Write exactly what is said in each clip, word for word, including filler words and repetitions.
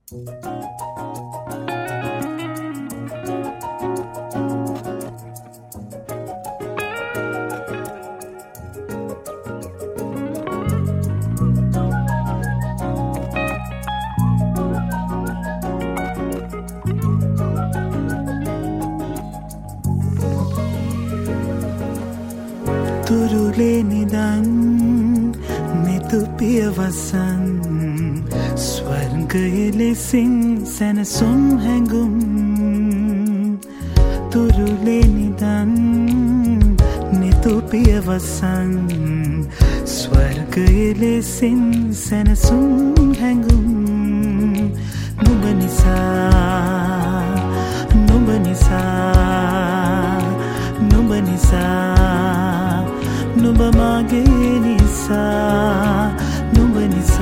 තුරුලේ නිදන් මෙතු පියවසන් ස්වර්ගයේ ලෙසින් සැනසුම් හැඟුම් තුරුලේ නිදන් මෙතු පියවසන් ස්වර්ගයේ ලෙසින් සැනසුම් හැඟුම් නුඹ නිසා නුඹ නිසා නුඹ නිසා නුඹ මගේ නිසා නුඹ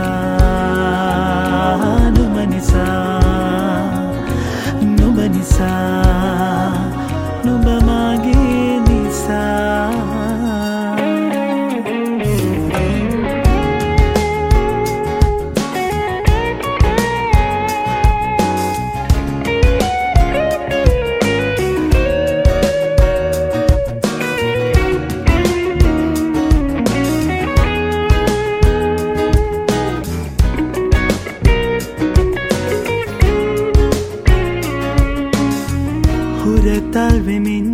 නිසා නුඹ නිසා නුඹ නිසා නුඹ මගේ නිසා හුරතල් වෙමින්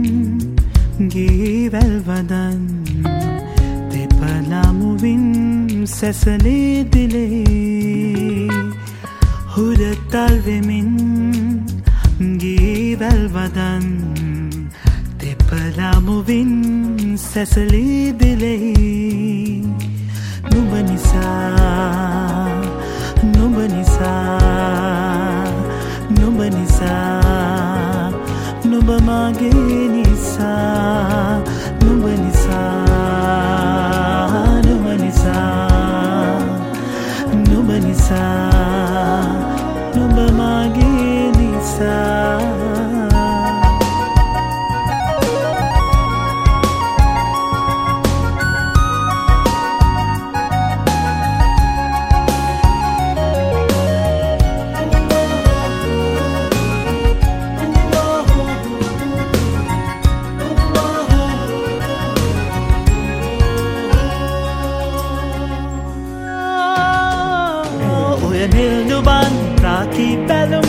ගීවැල් වදන් දෙපළමුවින් සැසලේ දිලේ හුරතල් වෙමින් ගීවැල් වදන් දෙපළමුවින් සැසලේ දිලේ නුඹ නිසා නුඹ නිසා නුඹ නිසා නුඹ මගේ නිසා නුඹ නිසා නුඹ නිසා නුඹ නිසා නුඹ මගේ නිසා Nil nuban raki belum